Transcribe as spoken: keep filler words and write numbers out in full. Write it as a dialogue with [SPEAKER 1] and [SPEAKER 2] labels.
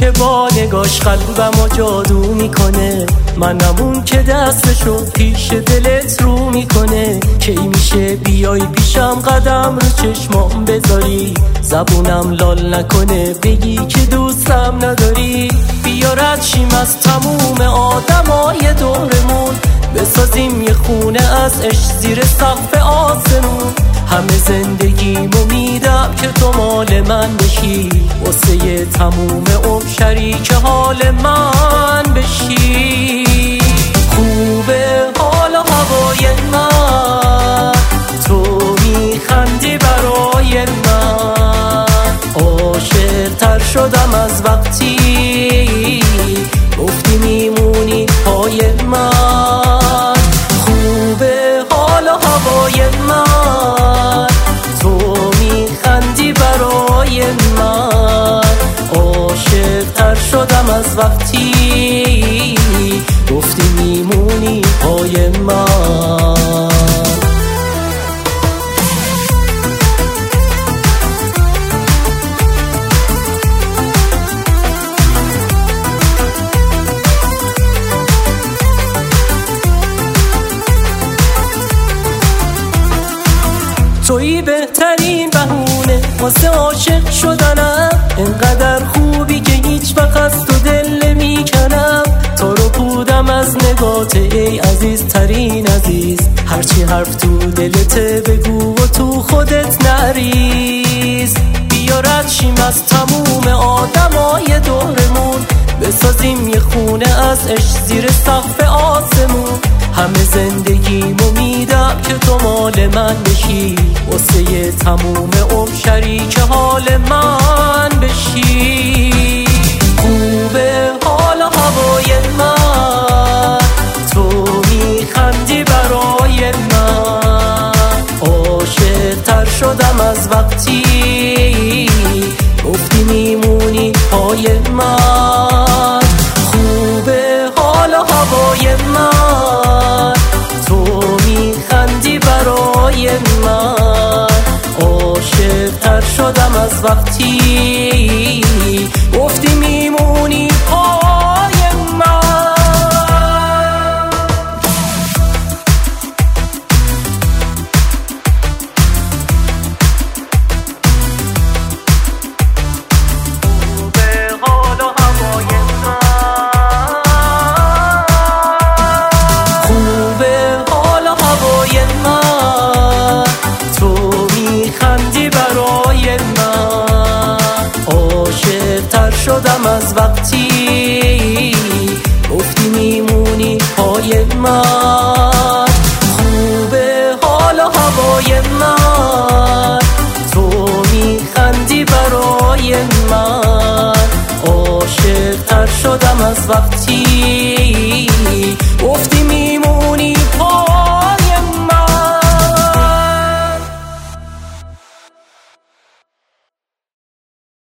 [SPEAKER 1] که با نگاش قلبمو جادو میکنه، منم اون که دستشو پیش دلت رو میکنه. کی میشه بیای پیشم قدم رو چشمام بذاری، زبونم لال نکنه بگی که دوستم نداری. بیا رد شیم از تموم آدمای دورمون، بسازیم یه خونه از عشق زیر سقف آسمون. همه زندگیمو میدم که تو مال من بشی، واسه تموم عمر شریک حال من بشی. خوبه حال هوای من، تو میخندی برای من. عاشق‌تر شدم از وقتی گفتی میمونی پای من. خوبه حال هوای من، تو میخندی برای من. عاشق‌تر شدم از وقتی گفتی میمونی پای من. تویی بهترین بهونه واسه عاشق شدنم، انقدر خوبی که هیچ وقت از تو دل نمیکنم. تو رو بودم از نگات ای عزیزترین عزیز، هرچی حرف تو دلته بگو و تو خودت نریز. بیا رد شیم از تموم آدمای دورمون، بسازیم یه خونه از عشق زیر سقف آسمون. همه زندگیمو میدم که تو مال من بشی، واسه تموم عمر شریک حال من بشی. خوبه حال هوای من، تو میخندی برای من. عاشق‌تر شدم از وقتی گفتی میمونی پای من. خوبه حال هوای من، تو میخندی برای من. عاشق‌تر شدم از وقتی گفتی میمونی پای من. خوبه حال هوای من، خوبه حال هوای من. تو میخندی برای من. عاشق‌تر شدم از وقتی گفتی میمونی پای من. خوبه حال هوای من، تو میخندی برای من. عاشق‌تر شدم از وقتی